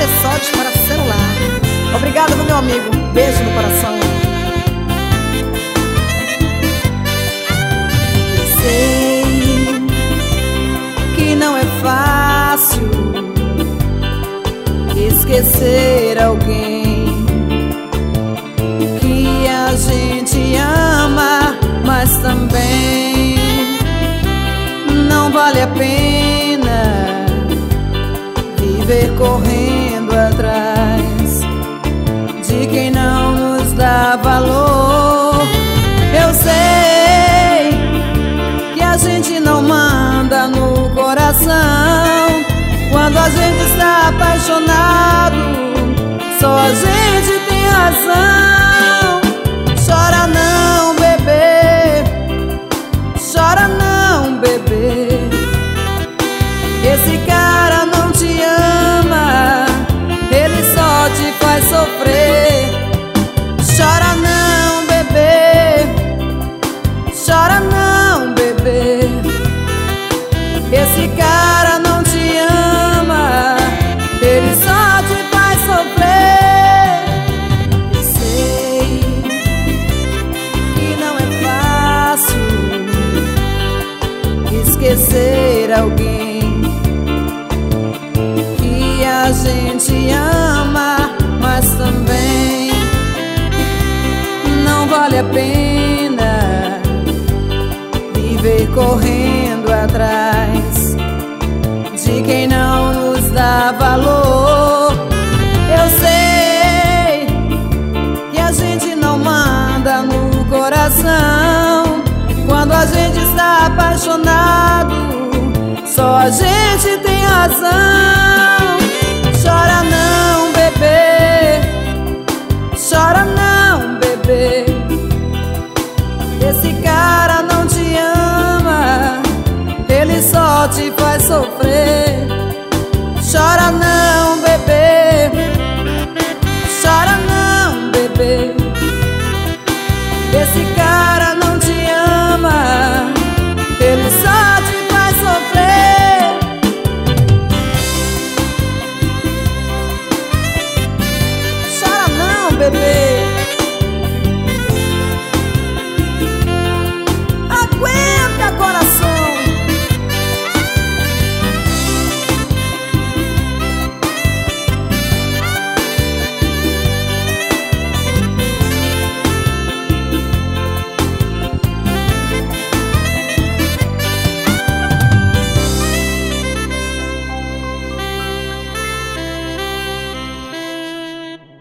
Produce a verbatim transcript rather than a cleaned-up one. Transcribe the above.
acessórios para celular. Obrigada, meu amigo. Beijo no coração. Eu sei que não é fácil esquecer alguém que a gente ama, mas também não vale a pena viver correndo atrás de quem não nos dá valor. Eu sei que a gente não manda no coração quando a gente está apaixonado. Só a gente tem razão. Chora não, bebê, chora não, bebê. Esse cara não te ama, ele só te faz sofrer. Chora não, bebê, chora não, bebê. Esse cara não te ama, ele só te faz sofrer. Eu sei que não é fácil esquecer alguém que a gente ama, mas também não vale a pena viver correndo atrás de quem não nos dá valor. Eu sei que a gente não manda no coração quando a gente está apaixonado. Só a gente tem razão. Chora